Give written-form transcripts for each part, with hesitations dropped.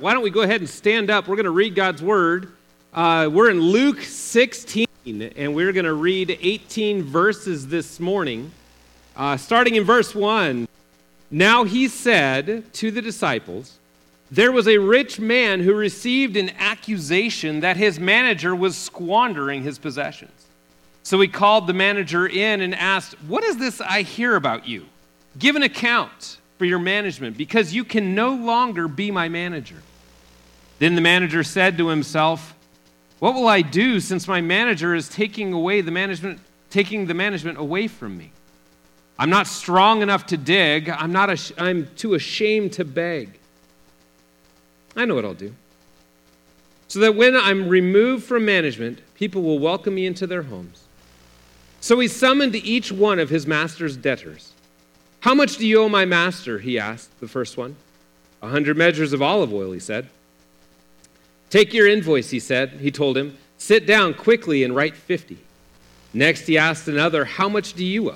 why don't we go ahead and stand up? We're going to read God's Word. We're in Luke 16, and we're going to read 18 verses this morning. Starting in verse 1, "Now he said to the disciples, 'There was a rich man who received an accusation that his manager was squandering his possessions. So he called the manager in and asked, "What is this I hear about you? Give an account for your management, because you can no longer be my manager." Then the manager said to himself, "What will I do since my manager is taking the management away from me? I'm not strong enough to dig. I'm too ashamed to beg. I know what I'll do, so that when I'm removed from management, people will welcome me into their homes." So he summoned each one of his master's debtors. "How much do you owe my master?" he asked the first one. 100 measures of olive oil, he said. "Take your invoice," he told him. "Sit down quickly and write 50. Next he asked another, "How much do you owe?"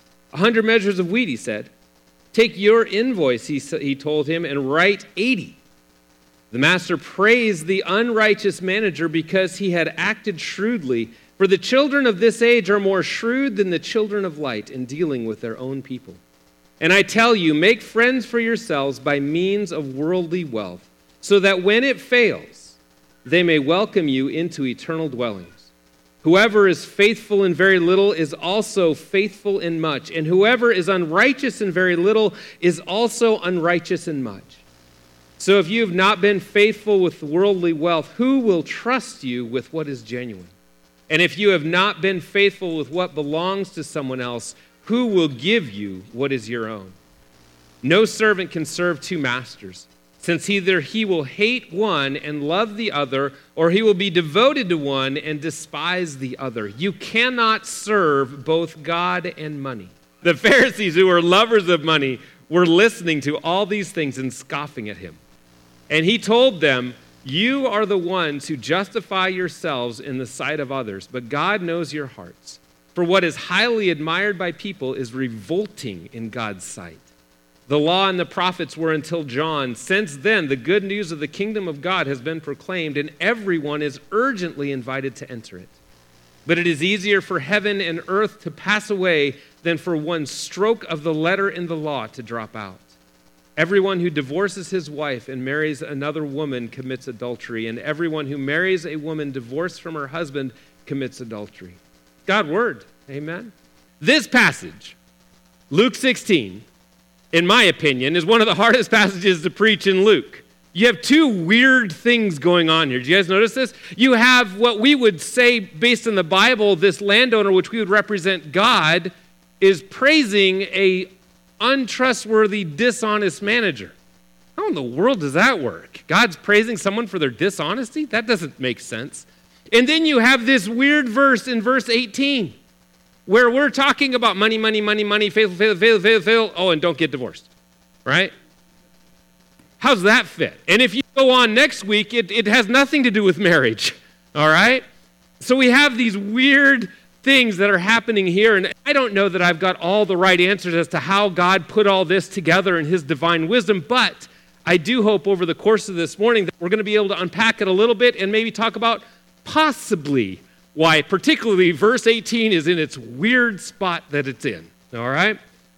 100 measures of wheat, he said. "Take your invoice," he told him, "and write 80. The master praised the unrighteous manager because he had acted shrewdly. For the children of this age are more shrewd than the children of light in dealing with their own people. And I tell you, make friends for yourselves by means of worldly wealth, so that when it fails, they may welcome you into eternal dwellings. Whoever is faithful in very little is also faithful in much, and whoever is unrighteous in very little is also unrighteous in much. So if you have not been faithful with worldly wealth, who will trust you with what is genuine? And if you have not been faithful with what belongs to someone else, who will give you what is your own? No servant can serve two masters, since either he will hate one and love the other, or he will be devoted to one and despise the other. You cannot serve both God and money." The Pharisees, who were lovers of money, were listening to all these things and scoffing at him. And he told them, "You are the ones who justify yourselves in the sight of others, but God knows your hearts. For what is highly admired by people is revolting in God's sight. The law and the prophets were until John. Since then, the good news of the kingdom of God has been proclaimed, and everyone is urgently invited to enter it. But it is easier for heaven and earth to pass away than for one stroke of the letter in the law to drop out. Everyone who divorces his wife and marries another woman commits adultery, and everyone who marries a woman divorced from her husband commits adultery." God's word, amen? This passage, Luke 16, in my opinion, is one of the hardest passages to preach in Luke. You have two weird things going on here. Do you guys notice this? You have what we would say, based on the Bible, this landowner, which we would represent God, is praising a untrustworthy, dishonest manager. How in the world does that work? God's praising someone for their dishonesty? That doesn't make sense. And then you have this weird verse in verse 18 where we're talking about money, fail. Oh, and don't get divorced, right? How's that fit? And if you go on next week, it has nothing to do with marriage, all right? So we have these weird things that are happening here, and I don't know that I've got all the right answers as to how God put all this together in his divine wisdom, but I do hope over the course of this morning that we're going to be able to unpack it a little bit and maybe talk about possibly why particularly verse 18 is in its weird spot that it's in, all right?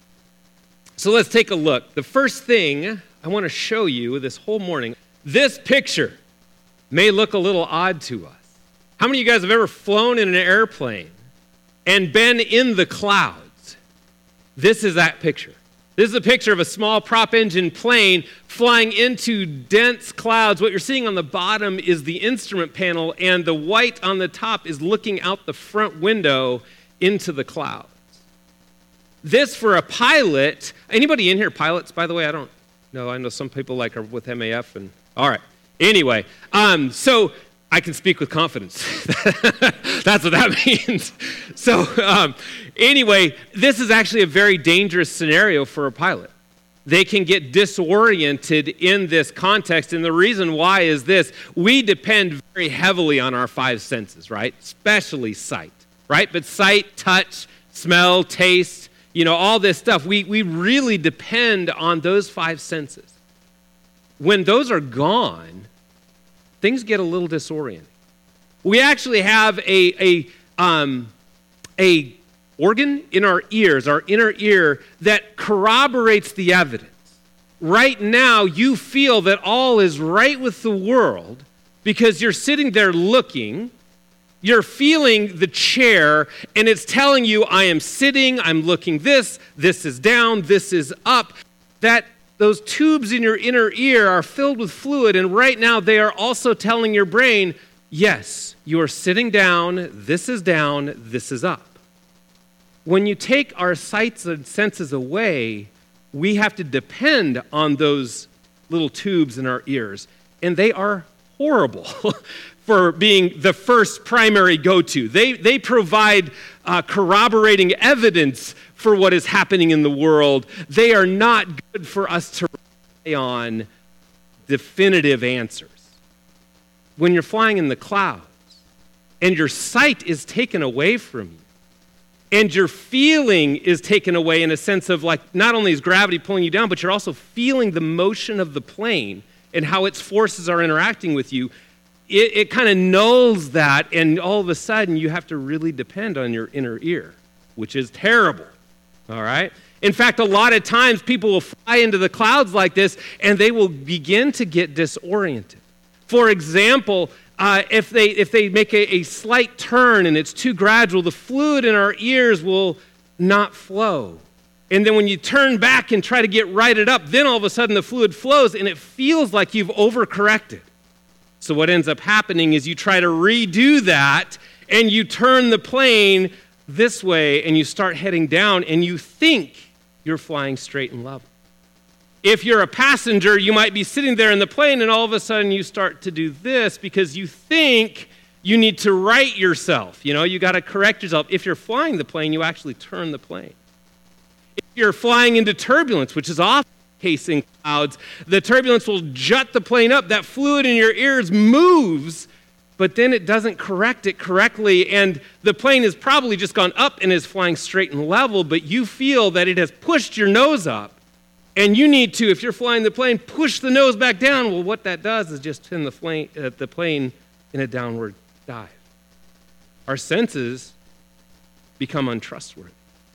So let's take a look. The first thing I want to show you this whole morning, this picture may look a little odd to us. How many of you guys have ever flown in an airplane and been in the clouds? This is that picture. This is a picture of a small prop engine plane flying into dense clouds. What you're seeing on the bottom is the instrument panel, and the white on the top is looking out the front window into the clouds. This for a pilot, anybody in here pilots, by the way? I don't know. I know some people are with MAF. All right. Anyway, so I can speak with confidence. That's what that means. So anyway, this is actually a very dangerous scenario for a pilot. They can get disoriented in this context, and the reason why is this. We depend very heavily on our five senses, right? Especially sight, right? But sight, touch, smell, taste, all this stuff. We really depend on those five senses. when those are gone, things get a little disorienting. We actually have a organ in our ears, our inner ear, that corroborates the evidence. Right now, you feel that all is right with the world because you're sitting there looking, you're feeling the chair, and it's telling you, I am sitting, I'm looking this is down, this is up. Those tubes in your inner ear are filled with fluid, and right now they are also telling your brain, yes, you are sitting down, this is up. When you take our sights and senses away, we have to depend on those little tubes in our ears, and they are horrible for being the first primary go-to. They provide corroborating evidence for what is happening in the world. They are not good for us to rely on definitive answers. When you're flying in the clouds and your sight is taken away from you, and your feeling is taken away in a sense of like, not only is gravity pulling you down, but you're also feeling the motion of the plane and how its forces are interacting with you. It kind of nulls that, and all of a sudden you have to really depend on your inner ear, which is terrible, all right? In fact, a lot of times people will fly into the clouds like this, and they will begin to get disoriented. For example, if they make a slight turn and it's too gradual, the fluid in our ears will not flow. And then when you turn back and try to get righted up, then all of a sudden the fluid flows and it feels like you've overcorrected. So what ends up happening is you try to redo that and you turn the plane this way and you start heading down and you think you're flying straight and level. If you're a passenger, you might be sitting there in the plane and all of a sudden you start to do this because you think you need to right yourself. You got to correct yourself. If you're flying the plane, you actually turn the plane. If you're flying into turbulence, which is often the case in clouds, the turbulence will jut the plane up. That fluid in your ears moves, but then it doesn't correct it correctly, and the plane has probably just gone up and is flying straight and level, but you feel that it has pushed your nose up. And you need to, if you're flying the plane, push the nose back down. Well, what that does is just send the plane in a downward dive. Our senses become untrustworthy.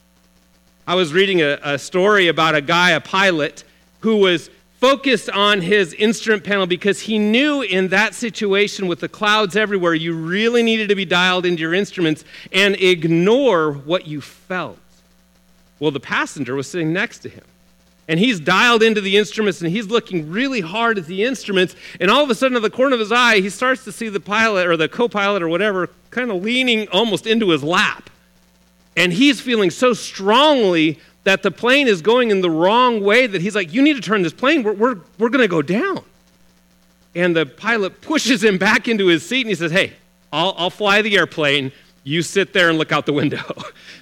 I was reading a story about a guy, a pilot, who was focused on his instrument panel because he knew in that situation with the clouds everywhere, you really needed to be dialed into your instruments and ignore what you felt. Well, the passenger was sitting next to him. And he's dialed into the instruments, and he's looking really hard at the instruments, and all of a sudden, at the corner of his eye, he starts to see the pilot or the co-pilot or whatever kind of leaning almost into his lap. And he's feeling so strongly that the plane is going in the wrong way that he's like, you need to turn this plane. We're going to go down. And the pilot pushes him back into his seat, and he says, hey, I'll fly the airplane. You sit there and look out the window.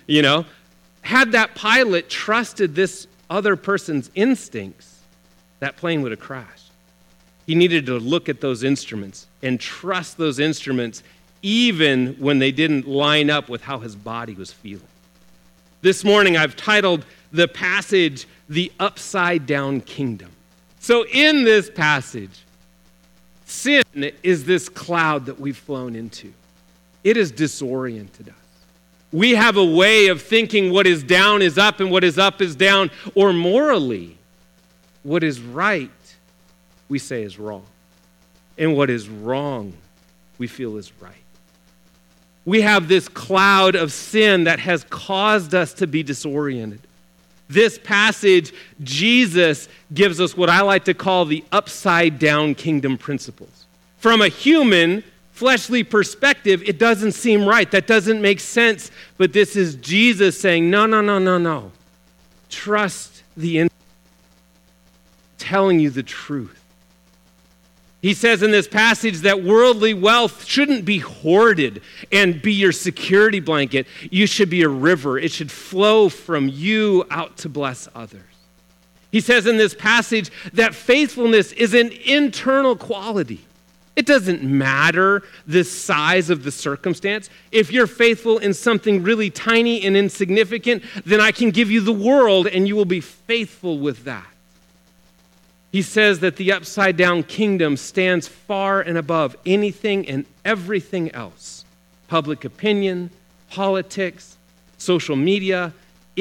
Had that pilot trusted this other person's instincts, that plane would have crashed. He needed to look at those instruments and trust those instruments even when they didn't line up with how his body was feeling. This morning I've titled the passage, The Upside Down Kingdom. So in this passage, sin is this cloud that we've flown into. It has disoriented us. We have a way of thinking what is down is up and what is up is down, or morally, what is right, we say is wrong. And what is wrong, we feel is right. We have this cloud of sin that has caused us to be disoriented. This passage, Jesus gives us what I like to call the upside down kingdom principles. From a human fleshly perspective, it doesn't seem right. That doesn't make sense. But this is Jesus saying, no. Trust the telling you the truth. He says in this passage that worldly wealth shouldn't be hoarded and be your security blanket. You should be a river. It should flow from you out to bless others. He says in this passage that faithfulness is an internal quality. It doesn't matter the size of the circumstance. If you're faithful in something really tiny and insignificant, then I can give you the world and you will be faithful with that. He says that the upside down kingdom stands far and above anything and everything else. Public opinion, politics, social media,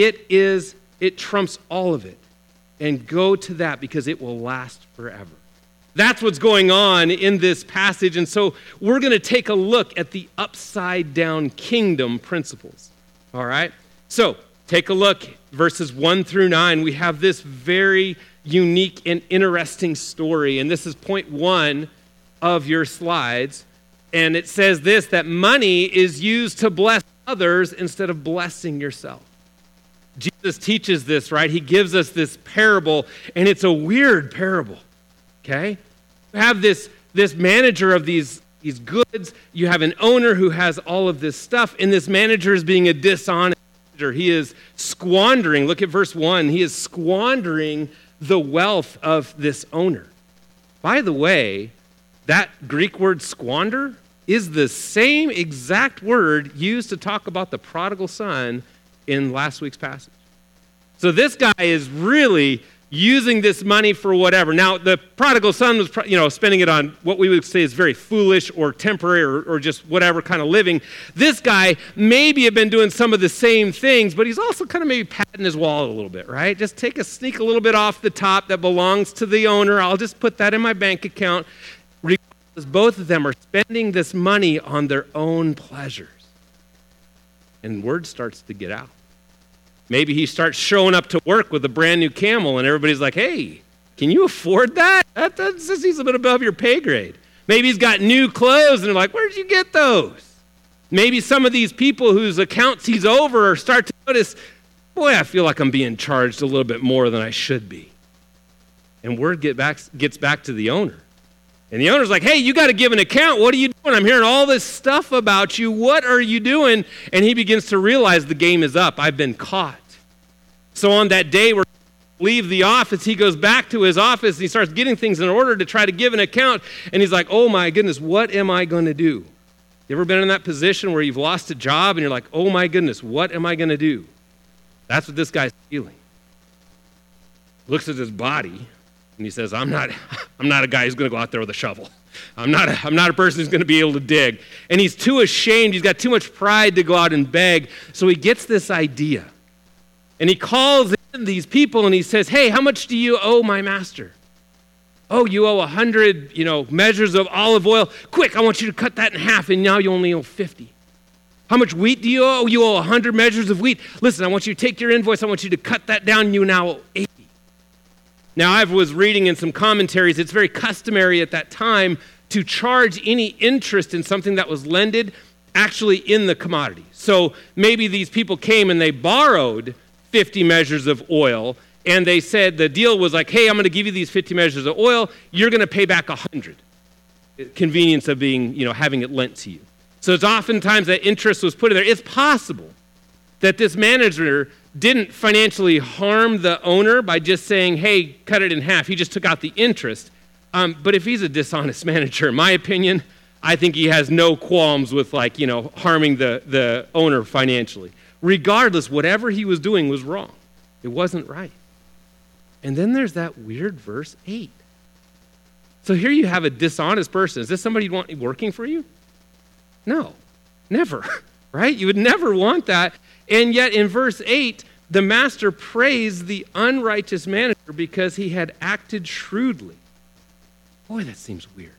it trumps all of it. And go to that because it will last forever. That's what's going on in this passage. And so we're going to take a look at the upside down kingdom principles. All right? So take a look, verses 1 through 9. We have this very unique and interesting story. And this is point 1 of your slides. And it says this, that money is used to bless others instead of blessing yourself. Jesus teaches this, right? He gives us this parable, and it's a weird parable, okay? You have this manager of these goods. You have an owner who has all of this stuff, and this manager is being a dishonest manager. He is squandering. Look at verse 1. He is squandering the wealth of this owner. By the way, that Greek word squander is the same exact word used to talk about the prodigal son in last week's passage. So this guy is really using this money for whatever. Now, the prodigal son was, spending it on what we would say is very foolish or temporary or just whatever kind of living. This guy maybe had been doing some of the same things, but he's also kind of maybe patting his wallet a little bit, right? Just sneak a little bit off the top that belongs to the owner. I'll just put that in my bank account. Regardless, both of them are spending this money on their own pleasures. And word starts to get out. Maybe he starts showing up to work with a brand new camel, and everybody's like, hey, can you afford that? That seems a bit above your pay grade. Maybe he's got new clothes, and they're like, where'd you get those? Maybe some of these people whose accounts he's over start to notice, boy, I feel like I'm being charged a little bit more than I should be. And word gets back to the owner. And the owner's like, hey, you got to give an account. What are you doing? I'm hearing all this stuff about you. What are you doing? And he begins to realize the game is up. I've been caught. So on that day where he leaves the office, he goes back to his office and he starts getting things in order to try to give an account. And he's like, oh my goodness, what am I going to do? You ever been in that position where you've lost a job and you're like, oh my goodness, what am I going to do? That's what this guy's feeling. Looks at his body. And he says, I'm not a guy who's going to go out there with a shovel. I'm not a person who's going to be able to dig. And he's too ashamed. He's got too much pride to go out and beg. So he gets this idea. And he calls in these people and he says, hey, how much do you owe my master? Oh, you owe 100, measures of olive oil. Quick, I want you to cut that in half, and now you only owe 50. How much wheat do you owe? You owe 100 measures of wheat. Listen, I want you to take your invoice. I want you to cut that down. You now owe 80. Now, I was reading in some commentaries, it's very customary at that time to charge any interest in something that was lended actually in the commodity. So maybe these people came and they borrowed 50 measures of oil, and they said the deal was like, hey, I'm going to give you these 50 measures of oil. You're going to pay back 100. Convenience of being, having it lent to you. So it's oftentimes that interest was put in there. It's possible that this manager didn't financially harm the owner by just saying, hey, cut it in half. He just took out the interest. But if he's a dishonest manager, in my opinion, I think he has no qualms with harming the owner financially. Regardless, whatever he was doing was wrong. It wasn't right. And then there's that weird verse 8. So here you have a dishonest person. Is this somebody you'd want working for you? No, never, right? You would never want that. And yet in verse 8, the master praised the unrighteous manager because he had acted shrewdly. Boy, that seems weird.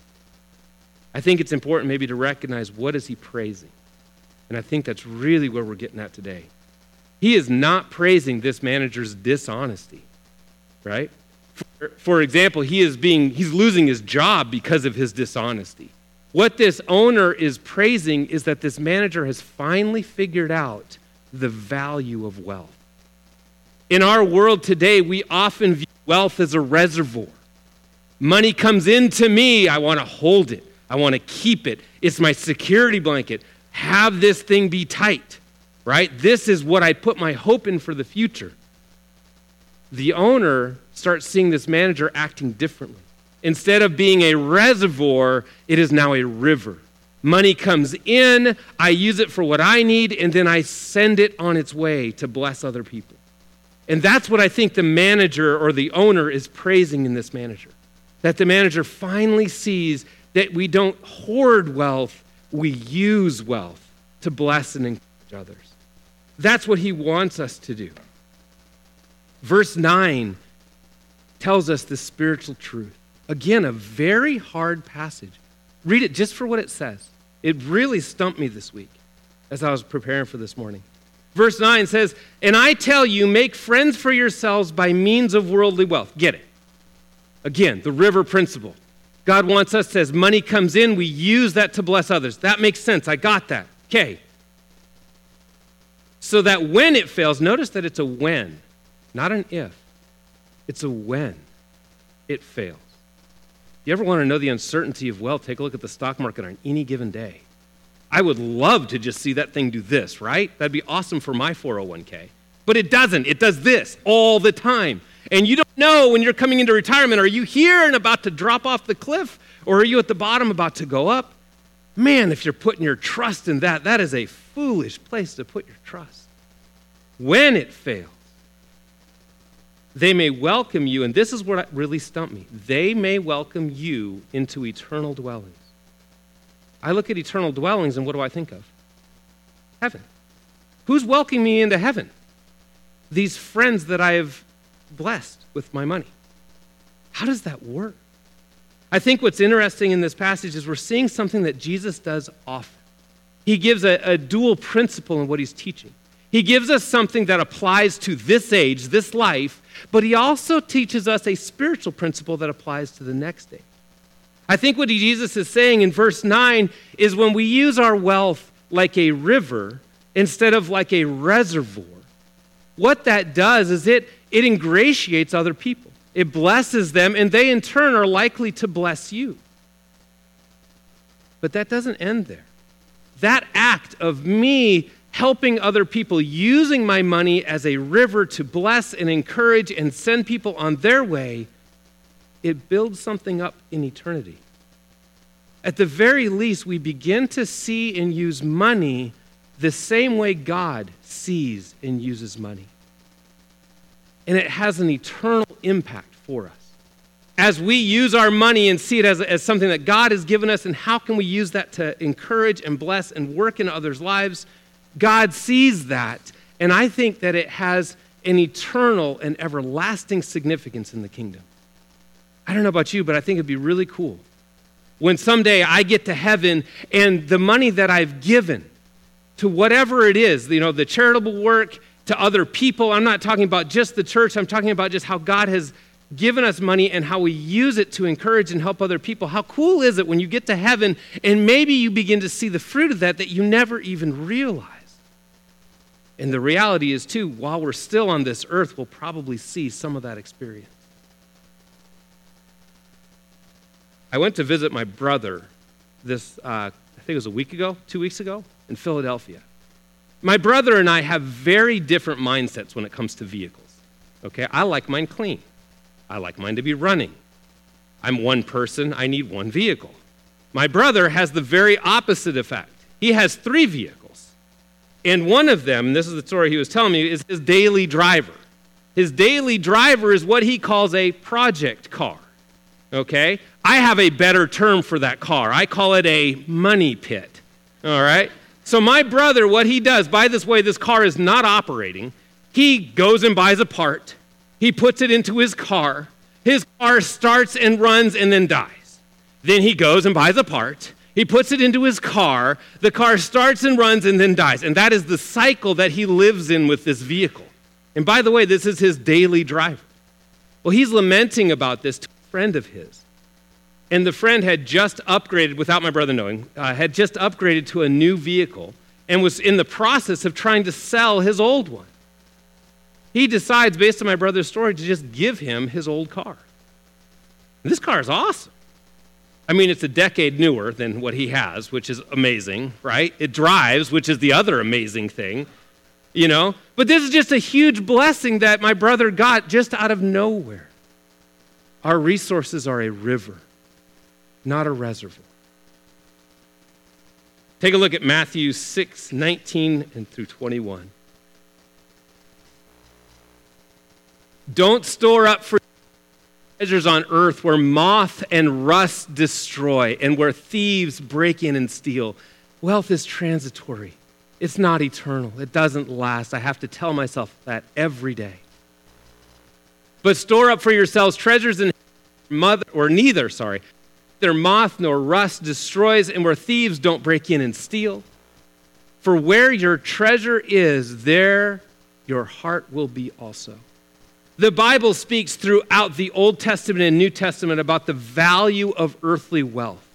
I think it's important maybe to recognize what is he praising. And I think that's really where we're getting at today. He is not praising this manager's dishonesty, right? For example, he's losing his job because of his dishonesty. What this owner is praising is that this manager has finally figured out the value of wealth. In our world today, we often view wealth as a reservoir. Money comes into me, I want to hold it. I want to keep it. It's my security blanket. Have this thing be tight, right? This is what I put my hope in for the future. The owner starts seeing this manager acting differently. Instead of being a reservoir, it is now a river. Money comes in, I use it for what I need, and then I send it on its way to bless other people. And that's what I think the manager or the owner is praising in this manager. That the manager finally sees that we don't hoard wealth, we use wealth to bless and encourage others. That's what he wants us to do. Verse 9 tells us the spiritual truth. Again, a very hard passage. Read it just for what it says. It really stumped me this week as I was preparing for this morning. Verse 9 says, "And I tell you, make friends for yourselves by means of worldly wealth." Get it? Again, the river principle. God wants us, as money comes in, we use that to bless others. That makes sense. I got that. Okay. So that when it fails, notice that it's a when, not an if. It's a when it fails. You ever want to know the uncertainty of wealth? Take a look at the stock market on any given day. I would love to just see that thing do this, right? That'd be awesome for my 401k. But it doesn't. It does this all the time. And you don't know when you're coming into retirement, are you here and about to drop off the cliff? Or are you at the bottom about to go up? Man, if you're putting your trust in that, that is a foolish place to put your trust. When it fails, they may welcome you, and this is what really stumped me. They may welcome you into eternal dwellings. I look at eternal dwellings, and what do I think of? Heaven. Who's welcoming me into heaven? These friends that I have blessed with my money. How does that work? I think what's interesting in this passage is we're seeing something that Jesus does often. He gives a dual principle in what he's teaching. He gives us something that applies to this age, this life, but he also teaches us a spiritual principle that applies to the next age. I think what Jesus is saying in verse 9 is when we use our wealth like a river instead of like a reservoir, what that does is it ingratiates other people. It blesses them, and they in turn are likely to bless you. But that doesn't end there. That act of me helping other people, using my money as a river to bless and encourage and send people on their way, it builds something up in eternity. At the very least, we begin to see and use money the same way God sees and uses money. And it has an eternal impact for us. As we use our money and see it as something that God has given us, and how can we use that to encourage and bless and work in others' lives, God sees that, and I think that it has an eternal and everlasting significance in the kingdom. I don't know about you, but I think it'd be really cool when someday I get to heaven and the money that I've given to whatever it is, the charitable work, to other people. I'm not talking about just the church. I'm talking about just how God has given us money and how we use it to encourage and help other people. How cool is it when you get to heaven and maybe you begin to see the fruit of that you never even realized? And the reality is, too, while we're still on this earth, we'll probably see some of that experience. I went to visit my brother I think it was a week ago, 2 weeks ago, in Philadelphia. My brother and I have very different mindsets when it comes to vehicles. Okay, I like mine clean. I like mine to be running. I'm one person, I need one vehicle. My brother has the very opposite effect. He has 3 vehicles. And one of them, and this is the story he was telling me, is his daily driver. His daily driver is what he calls a project car. Okay? I have a better term for that car. I call it a money pit. All right? So my brother, what he does, by this way, this car is not operating. He goes and buys a part. He puts it into his car. His car starts and runs and then dies. Then he goes and buys a part. He puts it into his car. The car starts and runs and then dies. And that is the cycle that he lives in with this vehicle. And by the way, this is his daily driver. Well, he's lamenting about this to a friend of his. And the friend had just upgraded, without my brother knowing, had just upgraded to a new vehicle and was in the process of trying to sell his old one. He decides, based on my brother's story, to just give him his old car. And this car is awesome. I mean, it's a decade newer than what he has, which is amazing, right? It drives, which is the other amazing thing, But this is just a huge blessing that my brother got just out of nowhere. Our resources are a river, not a reservoir. Take a look at Matthew 6:19 and through 21. Don't store up for treasures on earth where moth and rust destroy and where thieves break in and steal. Wealth is transitory. It's not eternal. It doesn't last. I have to tell myself that every day. But store up for yourselves treasures in neither moth nor rust destroys and where thieves don't break in and steal. For where your treasure is, there your heart will be also. The Bible speaks throughout the Old Testament and New Testament about the value of earthly wealth.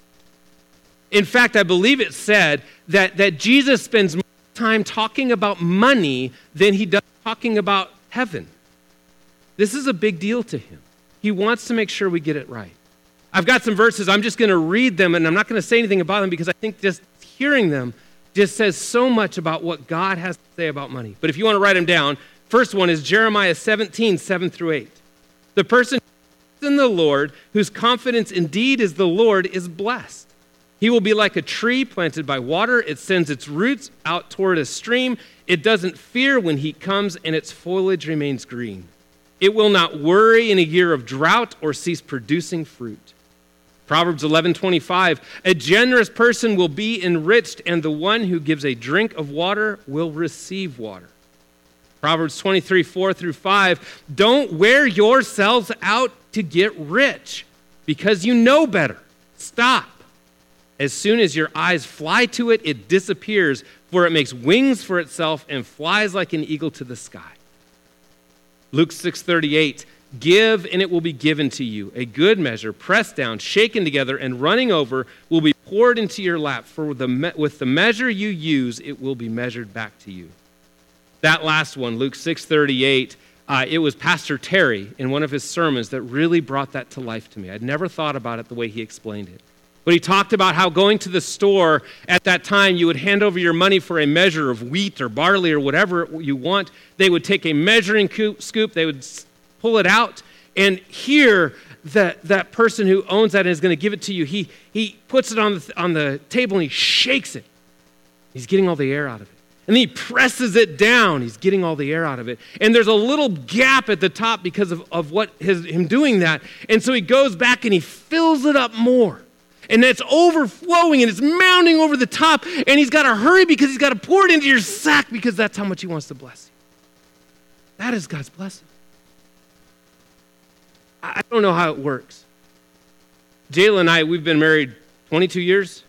In fact, I believe it said that Jesus spends more time talking about money than he does talking about heaven. This is a big deal to him. He wants to make sure we get it right. I've got some verses. I'm just going to read them, and I'm not going to say anything about them because I think just hearing them just says so much about what God has to say about money. But if you want to write them down, first one is Jeremiah 17, 7 through 8. The person who trusts in the Lord, whose confidence indeed is the Lord, is blessed. He will be like a tree planted by water. It sends its roots out toward a stream. It doesn't fear when heat comes, and its foliage remains green. It will not worry in a year of drought or cease producing fruit. Proverbs 11:25, a generous person will be enriched, and the one who gives a drink of water will receive water. Proverbs 23, 4 through 5, don't wear yourselves out to get rich because you know better. Stop. As soon as your eyes fly to it, it disappears, for it makes wings for itself and flies like an eagle to the sky. Luke 6:38, give and it will be given to you. A good measure, pressed down, shaken together, and running over will be poured into your lap. For with the measure you use, it will be measured back to you. That last one, Luke 6:38, it was Pastor Terry in one of his sermons that really brought that to life to me. I'd never thought about it the way he explained it. But he talked about how going to the store at that time, you would hand over your money for a measure of wheat or barley or whatever you want. They would take a measuring scoop, they would pull it out, and here that person who owns that and is going to give it to you, he puts it on the table and he shakes it. He's getting all the air out of it. And then he presses it down. He's getting all the air out of it. And there's a little gap at the top because of him doing that. And so he goes back and he fills it up more. And it's overflowing and it's mounting over the top. And he's got to hurry because he's got to pour it into your sack because that's how much he wants to bless you. That is God's blessing. I don't know how it works. Jayla and I, we've been married 22 years.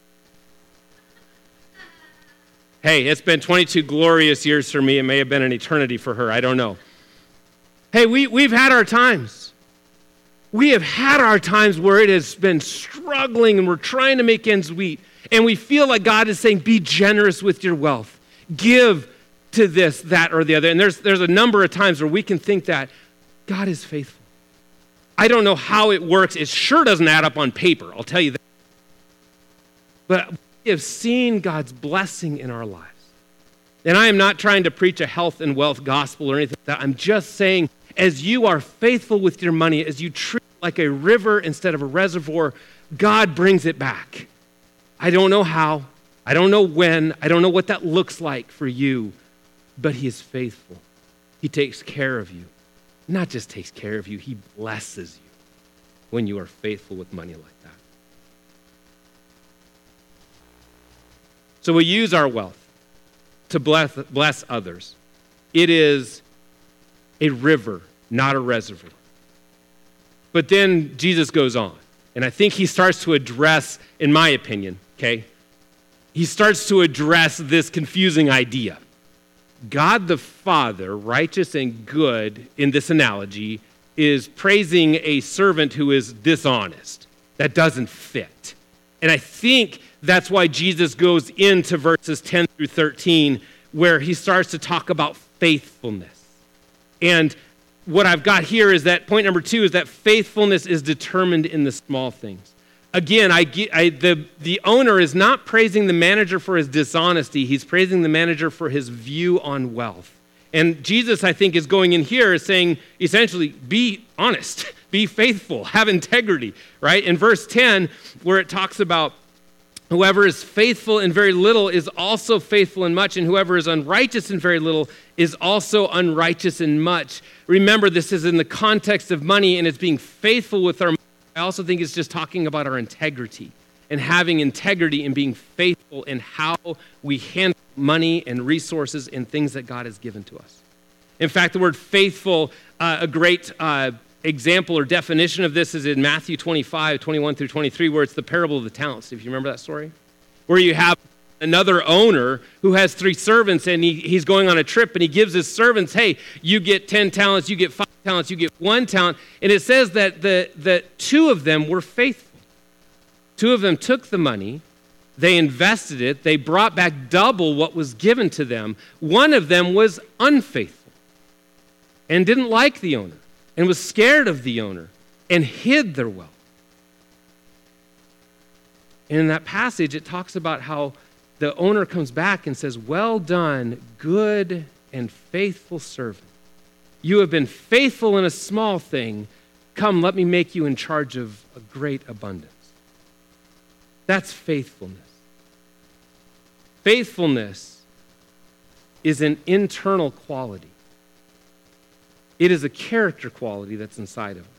Hey, it's been 22 glorious years for me. It may have been an eternity for her. I don't know. Hey, we've had our times. We have had our times where it has been struggling and we're trying to make ends meet. And we feel like God is saying, be generous with your wealth. Give to this, that, or the other. And there's a number of times where we can think that God is faithful. I don't know how it works. It sure doesn't add up on paper, I'll tell you that. But we have seen God's blessing in our lives. And I am not trying to preach a health and wealth gospel or anything like that. I'm just saying, as you are faithful with your money, as you treat it like a river instead of a reservoir, God brings it back. I don't know how. I don't know when. I don't know what that looks like for you. But he is faithful. He takes care of you. Not just takes care of you, he blesses you when you are faithful with money like that. So we use our wealth to bless others. It is a river, not a reservoir. But then Jesus goes on, and I think he starts to address, in my opinion, he starts to address this confusing idea. God the Father, righteous and good in this analogy, is praising a servant who is dishonest. That doesn't fit. And I think that's why Jesus goes into verses 10 through 13, where he starts to talk about faithfulness. And what I've got here is that point number 2 is that faithfulness is determined in the small things. Again, the owner is not praising the manager for his dishonesty. He's praising the manager for his view on wealth. And Jesus, I think, is going in here is saying, essentially, be honest, be faithful, have integrity, right? In verse 10, where it talks about Whoever is faithful in very little is also faithful in much, and whoever is unrighteous in very little is also unrighteous in much. Remember, this is in the context of money, and it's being faithful with our money. I also think it's just talking about our integrity and having integrity and being faithful in how we handle money and resources and things that God has given to us. In fact, the word faithful, a great example or definition of this is in Matthew 25, 21 through 23, where it's the parable of the talents. If you remember that story, where you have another owner who has 3 servants, and he's going on a trip, and he gives his servants, hey, you get 10 talents, you get 5 talents, you get 1 talent. And it says that 2 of them were faithful. 2 of them took the money, they invested it, they brought back double what was given to them. 1 of them was unfaithful and didn't like the owner, and was scared of the owner, and hid their wealth. And in that passage, it talks about how the owner comes back and says, well done, good and faithful servant. You have been faithful in a small thing. Come, let me make you in charge of a great abundance. That's faithfulness. Faithfulness is an internal quality. It is a character quality that's inside of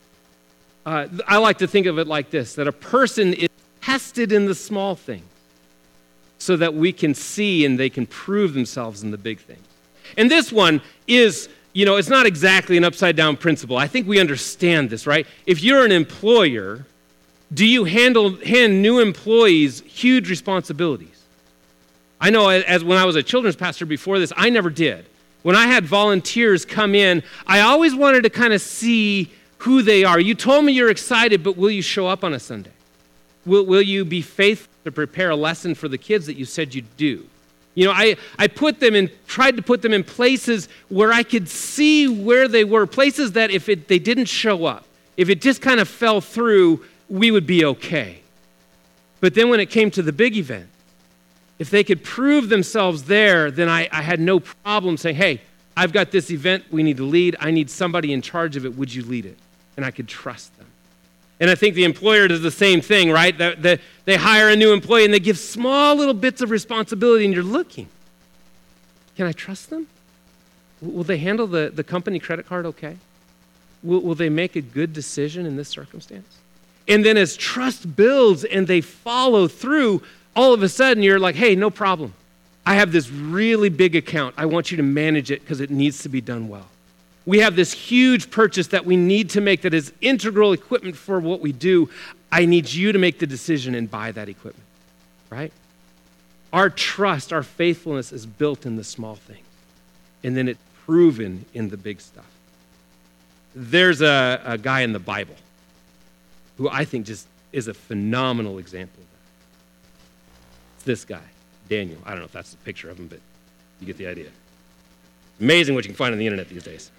us. I like to think of it like this, that a person is tested in the small things so that we can see and they can prove themselves in the big things. And this one is, it's not exactly an upside-down principle. I think we understand this, right? If you're an employer, do you hand new employees huge responsibilities? I know as when I was a children's pastor before this, I never did. When I had volunteers come in, I always wanted to kind of see who they are. You told me you're excited, but will you show up on a Sunday? Will you be faithful to prepare a lesson for the kids that you said you'd do? I tried to put them in places where I could see where they were, places that if they didn't show up, if it just kind of fell through, we would be okay. But then when it came to the big event, if they could prove themselves there, then I had no problem saying, hey, I've got this event we need to lead. I need somebody in charge of it. Would you lead it? And I could trust them. And I think the employer does the same thing, right? They hire a new employee and they give small little bits of responsibility, and you're looking. Can I trust them? Will they handle the company credit card okay? Will they make a good decision in this circumstance? And then as trust builds and they follow through, all of a sudden you're like, hey, no problem. I have this really big account. I want you to manage it because it needs to be done well. We have this huge purchase that we need to make that is integral equipment for what we do. I need you to make the decision and buy that equipment, right? Our trust, our faithfulness is built in the small things, and then it's proven in the big stuff. There's a guy in the Bible who I think just is a phenomenal example of that. It's this guy, Daniel. I don't know if that's a picture of him, but you get the idea. Amazing what you can find on the internet these days.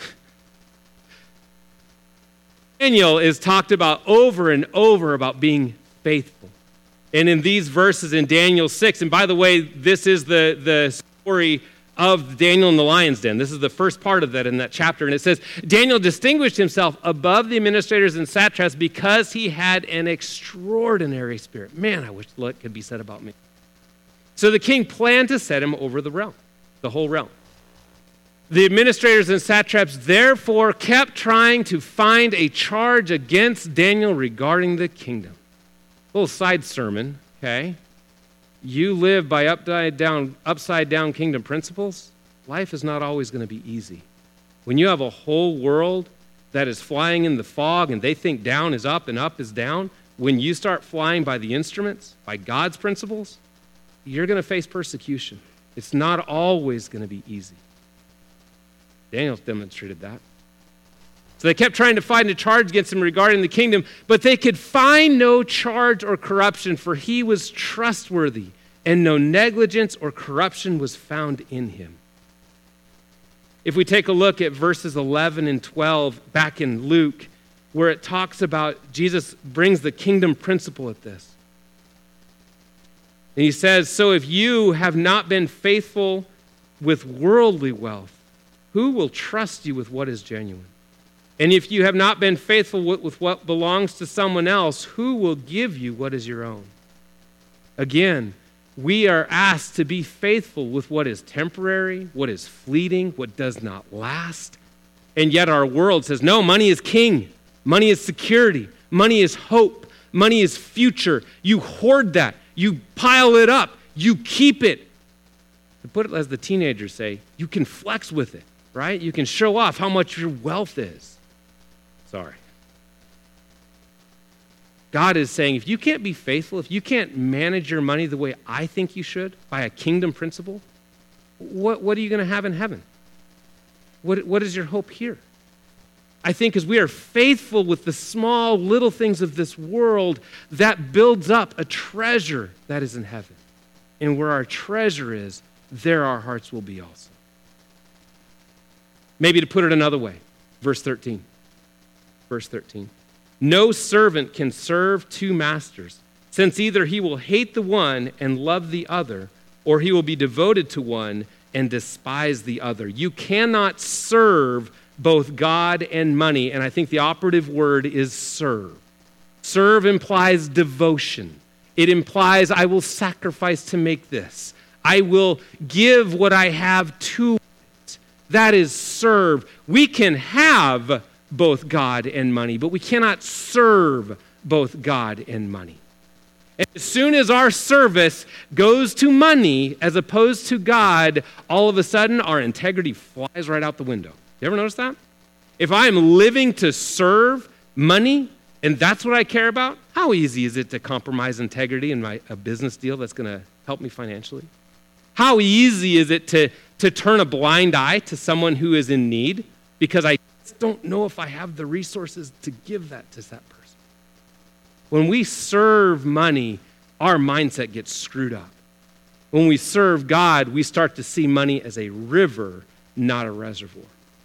Daniel is talked about over and over about being faithful. And in these verses in Daniel 6, and by the way, this is the story of Daniel in the lion's den. This is the first part of that in that chapter. And it says, Daniel distinguished himself above the administrators and satraps because he had an extraordinary spirit. Man, I wish that could be said about me. So the king planned to set him over the whole realm. The administrators and satraps therefore kept trying to find a charge against Daniel regarding the kingdom. A little side sermon, okay? You live by upside down kingdom principles, life is not always going to be easy. When you have a whole world that is flying in the fog and they think down is up and up is down, when you start flying by the instruments, by God's principles, you're going to face persecution. It's not always going to be easy. Daniel demonstrated that. So they kept trying to find a charge against him regarding the kingdom, but they could find no charge or corruption, for he was trustworthy, and no negligence or corruption was found in him. If we take a look at verses 11 and 12 back in Luke, where it talks about Jesus brings the kingdom principle at this. And he says, so if you have not been faithful with worldly wealth, who will trust you with what is genuine? And if you have not been faithful with what belongs to someone else, who will give you what is your own? Again, we are asked to be faithful with what is temporary, what is fleeting, what does not last. And yet our world says, no, money is king. Money is security. Money is hope. Money is future. You hoard that. You pile it up. You keep it. To put it as the teenagers say, you can flex with it, right? You can show off how much your wealth is. Sorry. God is saying, if you can't be faithful, if you can't manage your money the way I think you should, by a kingdom principle, what are you going to have in heaven? What is your hope here? I think as we are faithful with the small, little things of this world, that builds up a treasure that is in heaven. And where our treasure is, there our hearts will be also. Maybe to put it another way, verse 13. Verse 13. No servant can serve two masters, since either he will hate the one and love the other, or he will be devoted to one and despise the other. You cannot serve both God and money, and I think the operative word is serve. Serve implies devotion. It implies I will sacrifice to make this. I will give what I have to it. That is serve. We can have both God and money, but we cannot serve both God and money. And as soon as our service goes to money as opposed to God, all of a sudden our integrity flies right out the window. You ever notice that? If I am living to serve money and that's what I care about, how easy is it to compromise integrity in a business deal that's going to help me financially? How easy is it to turn a blind eye to someone who is in need because I don't know if I have the resources to give that to that person? When we serve money, our mindset gets screwed up. When we serve God, we start to see money as a river, not a reservoir.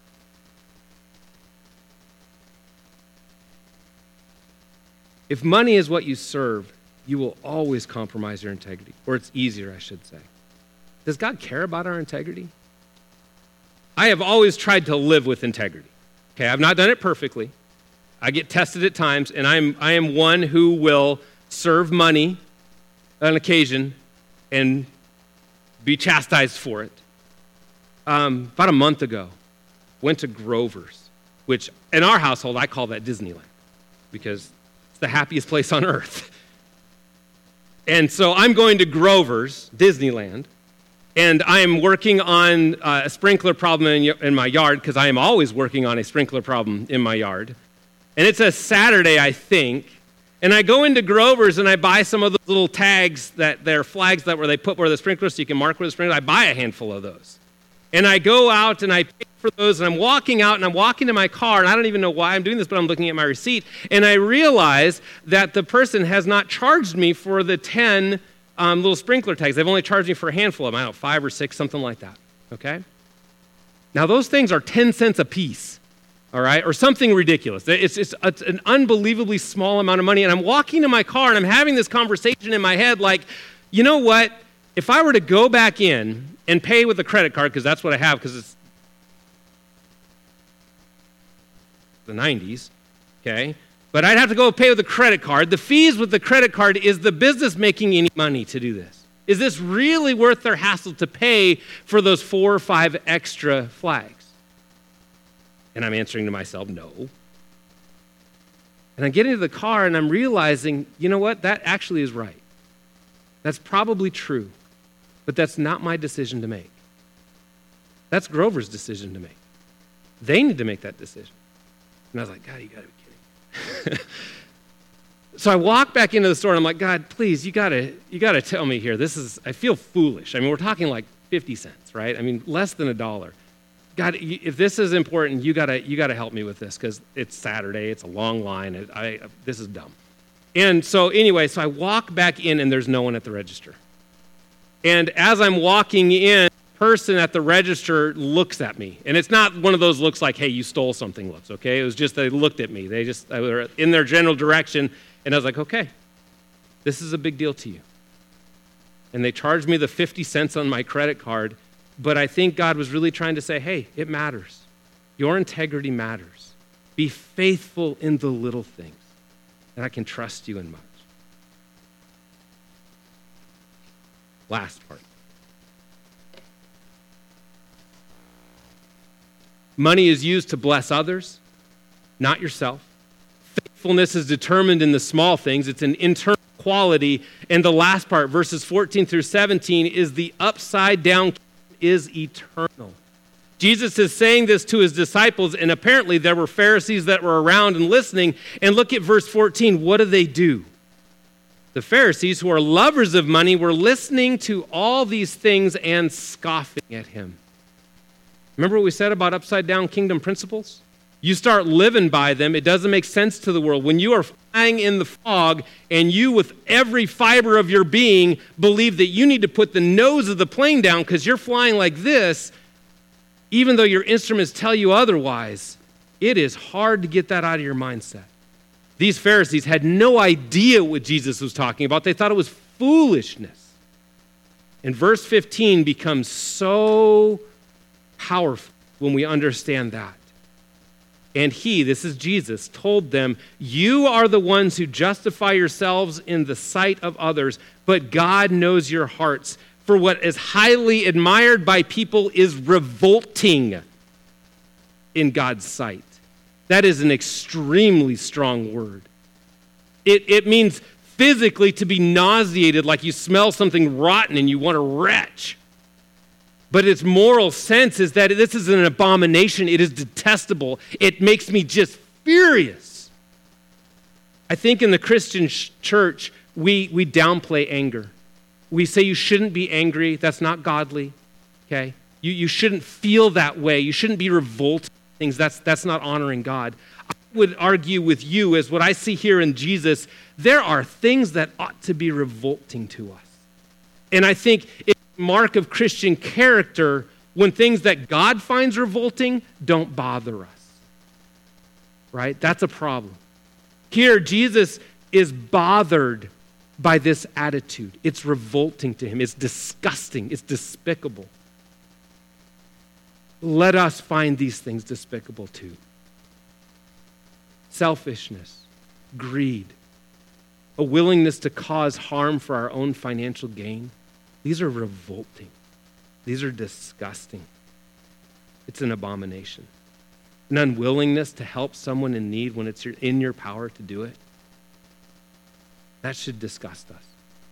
If money is what you serve, you will always compromise your integrity, or it's easier, I should say. Does God care about our integrity? I have always tried to live with integrity. Okay, I've not done it perfectly. I get tested at times, and I am one who will serve money on occasion and be chastised for it. About a month ago, went to Grover's, which in our household, I call that Disneyland because it's the happiest place on earth. And so I'm going to Grover's, Disneyland, and I am working on a sprinkler problem in my yard because I am always working on a sprinkler problem in my yard. And it's a Saturday, I think. And I go into Grover's and I buy some of those little tags that they're flags that where they put where the sprinkler so you can mark where the sprinkler. I buy a handful of those. And I go out and I pay for those and I'm walking out and I'm walking to my car and I don't even know why I'm doing this, but I'm looking at my receipt. And I realize that the person has not charged me for the 10 little sprinkler tags. They've only charged me for a handful of them. I don't know, 5 or 6, something like that. Okay? Now those things are 10 cents a piece. All right, or something ridiculous. It's an unbelievably small amount of money. And I'm walking to my car and I'm having this conversation in my head like, you know what? If I were to go back in and pay with a credit card, because that's what I have because it's the 90s, okay? But I'd have to go pay with a credit card. The fees with the credit card, is the business making any money to do this? Is this really worth their hassle to pay for those 4 or 5 extra flags? And I'm answering to myself, no. And I get into the car and I'm realizing, you know what? That actually is right. That's probably true. But that's not my decision to make. That's Grover's decision to make. They need to make that decision. And I was like, God, you got to be kidding. So I walk back into the store and I'm like, God, please, you gotta tell me here. I feel foolish. I mean, we're talking like 50 cents, right? I mean, less than $1. God, if this is important, you gotta help me with this because it's Saturday, it's a long line, this is dumb. And so anyway, so I walk back in and there's no one at the register. And as I'm walking in, the person at the register looks at me. And it's not one of those looks like, hey, you stole something looks, okay? It was just they looked at me. They were in their general direction, and I was like, okay, this is a big deal to you. And they charged me the 50 cents on my credit card. But I think God was really trying to say, hey, it matters. Your integrity matters. Be faithful in the little things, and I can trust you in much. Last part. Money is used to bless others, not yourself. Faithfulness is determined in the small things. It's an internal quality. And the last part, verses 14 through 17, is the upside down is eternal. Jesus is saying this to his disciples, and apparently there were Pharisees that were around and listening. And look at verse 14. What do? The Pharisees, who are lovers of money, were listening to all these things and scoffing at him. Remember what we said about upside down kingdom principles? You start living by them, it doesn't make sense to the world. When you are flying in the fog and you, with every fiber of your being, believe that you need to put the nose of the plane down because you're flying like this, even though your instruments tell you otherwise, it is hard to get that out of your mindset. These Pharisees had no idea what Jesus was talking about. They thought it was foolishness. And verse 15 becomes so powerful when we understand that. And he, this is Jesus, told them, you are the ones who justify yourselves in the sight of others, but God knows your hearts. For what is highly admired by people is revolting in God's sight. That is an extremely strong word. It means physically to be nauseated, like you smell something rotten and you want to retch. But its moral sense is that this is an abomination. It is detestable. It makes me just furious. I think in the Christian church, we downplay anger. We say you shouldn't be angry. That's not godly, okay? You shouldn't feel that way. You shouldn't be revolted at things. That's not honoring God. I would argue with you, as what I see here in Jesus, there are things that ought to be revolting to us. And I think it's a mark of Christian character when things that God finds revolting don't bother us, right? That's a problem. Here, Jesus is bothered by this attitude. It's revolting to him. It's disgusting. It's despicable. Let us find these things despicable too. Selfishness, greed, a willingness to cause harm for our own financial gain. These are revolting. These are disgusting. It's an abomination. An unwillingness to help someone in need when it's in your power to do it. That should disgust us.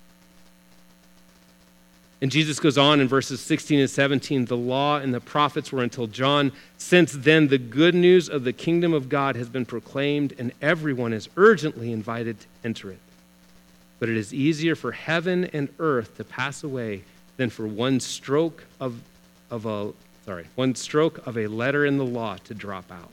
And Jesus goes on in verses 16 and 17, the law and the prophets were until John. Since then, the good news of the kingdom of God has been proclaimed, and everyone is urgently invited to enter it. But it is easier for heaven and earth to pass away than for one stroke of a letter in the law to drop out.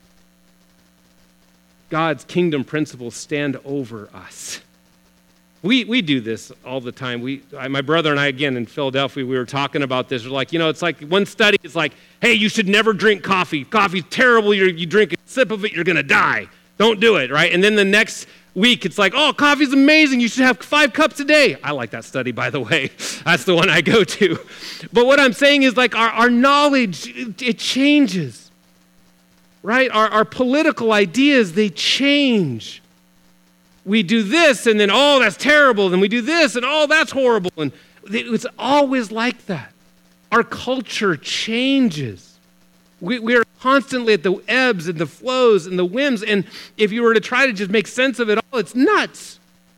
God's kingdom principles stand over us. We do this all the time. My brother and I, again, in Philadelphia, we were talking about this. We're like, it's like one study is like, hey, you should never drink coffee. Coffee's terrible. You drink a sip of it, you're going to die. Don't do it, right? And then the next week, it's like, oh, coffee's amazing. You should have 5 cups a day. I like that study, by the way. That's the one I go to. But what I'm saying is, like, our knowledge, it changes, right? Our political ideas, they change. We do this, and then, oh, that's terrible. Then we do this, and oh, that's horrible. And it's always like that. Our culture changes. We are constantly at the ebbs and the flows and the whims. And if you were to try to just make sense of it all, it's nuts.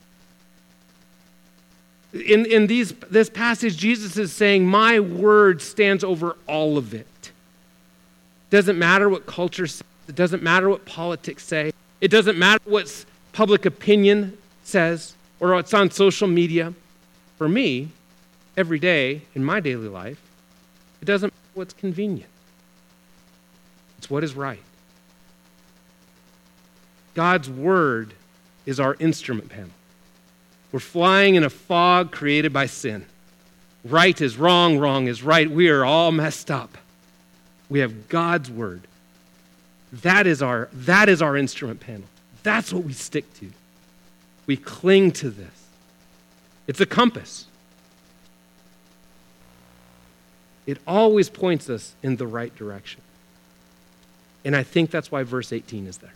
In this passage, Jesus is saying, my word stands over all of it. It doesn't matter what culture says. It doesn't matter what politics say. It doesn't matter what public opinion says or what's on social media. For me, every day in my daily life, it doesn't matter what's convenient. It's what is right. God's word is our instrument panel. We're flying in a fog created by sin. Right is wrong, wrong is right. We are all messed up. We have God's word. That is our instrument panel. That's what we stick to. We cling to this. It's a compass. It always points us in the right direction. And I think that's why verse 18 is there.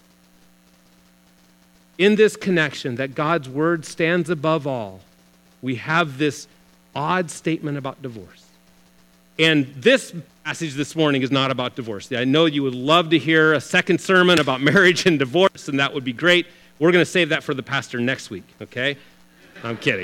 In this connection that God's word stands above all, we have this odd statement about divorce. And this passage this morning is not about divorce. I know you would love to hear a second sermon about marriage and divorce, and that would be great. We're going to save that for the pastor next week, okay? I'm kidding.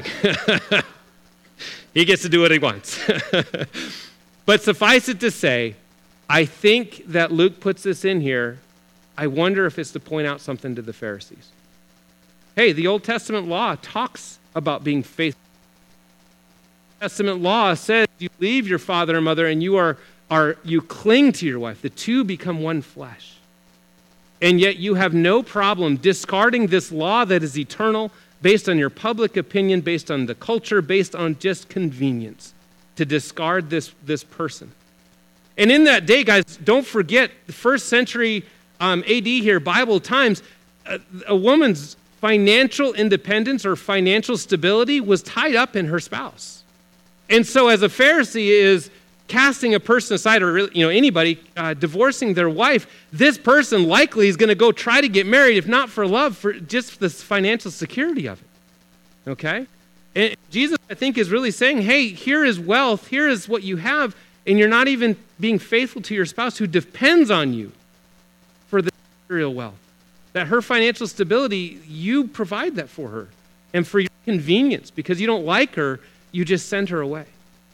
He gets to do what he wants. But suffice it to say, I think that Luke puts this in here. I wonder if it's to point out something to the Pharisees. Hey, the Old Testament law talks about being faithful. The Old Testament law says you leave your father and mother and you cling to your wife. The two become one flesh. And yet you have no problem discarding this law that is eternal based on your public opinion, based on the culture, based on just convenience, to discard this person. And in that day, guys, don't forget, the first century AD here, Bible times, a woman's financial independence or financial stability was tied up in her spouse. And so as a Pharisee is casting a person aside, or anybody divorcing their wife, this person likely is going to go try to get married, if not for love, for just the financial security of it. Okay? And Jesus, I think, is really saying, hey, here is wealth, here is what you have, and you're not even being faithful to your spouse who depends on you for the material wealth. That her financial stability, you provide that for her. And for your convenience, because you don't like her, you just send her away.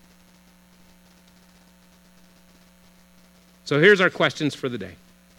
So here's our questions for the day.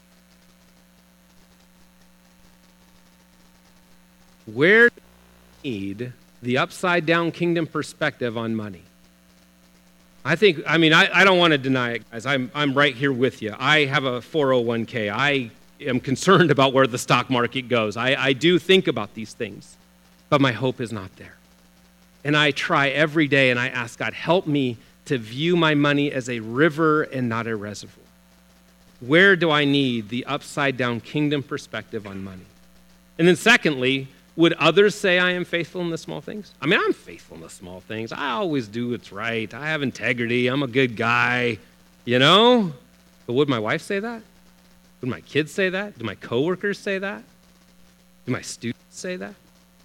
Where do we need the upside-down kingdom perspective on money? I don't want to deny it, guys. I'm right here with you. I have a 401k. I am concerned about where the stock market goes. I do think about these things, but my hope is not there. And I try every day and I ask God, help me to view my money as a river and not a reservoir. Where do I need the upside-down kingdom perspective on money? And then secondly, would others say I am faithful in the small things? I'm faithful in the small things. I always do what's right. I have integrity. I'm a good guy, But would my wife say that? Would my kids say that? Do my coworkers say that? Do my students say that?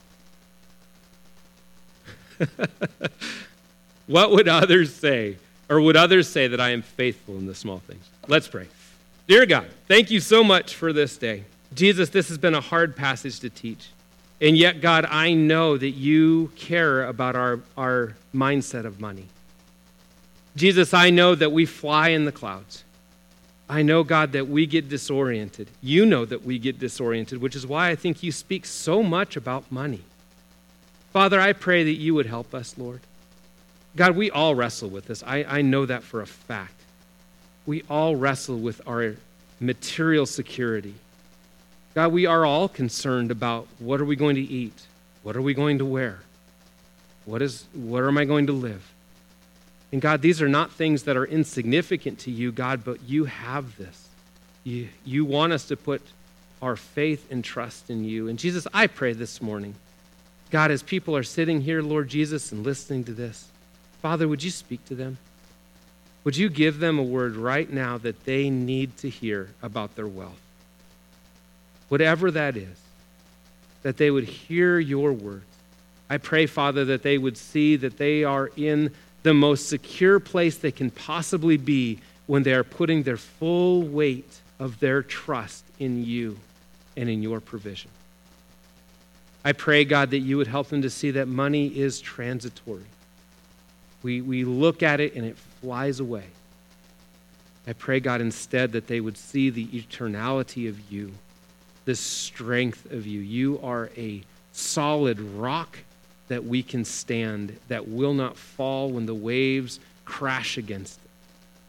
What would others say? Or would others say that I am faithful in the small things? Let's pray. Dear God, thank you so much for this day. Jesus, this has been a hard passage to teach. And yet, God, I know that you care about our mindset of money. Jesus, I know that we fly in the clouds. I know, God, that we get disoriented. You know that we get disoriented, which is why I think you speak so much about money. Father, I pray that you would help us, Lord. God, we all wrestle with this. I know that for a fact. We all wrestle with our material security. God, we are all concerned about what are we going to eat? What are we going to wear? Where am I going to live? And God, these are not things that are insignificant to you, God, but you have this. You want us to put our faith and trust in you. And Jesus, I pray this morning, God, as people are sitting here, Lord Jesus, and listening to this, Father, would you speak to them? Would you give them a word right now that they need to hear about their wealth? Whatever that is, that they would hear your words. I pray, Father, that they would see that they are in the most secure place they can possibly be when they are putting their full weight of their trust in you and in your provision. I pray, God, that you would help them to see that money is transitory. We look at it and it flies away. I pray, God, instead that they would see the eternality of you, the strength of you. You are a solid rock that we can stand, that will not fall when the waves crash against it.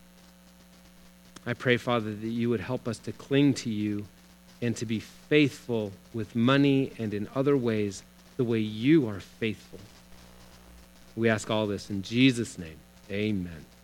I pray, Father, that you would help us to cling to you and to be faithful with money and in other ways the way you are faithful. We ask all this in Jesus' name. Amen.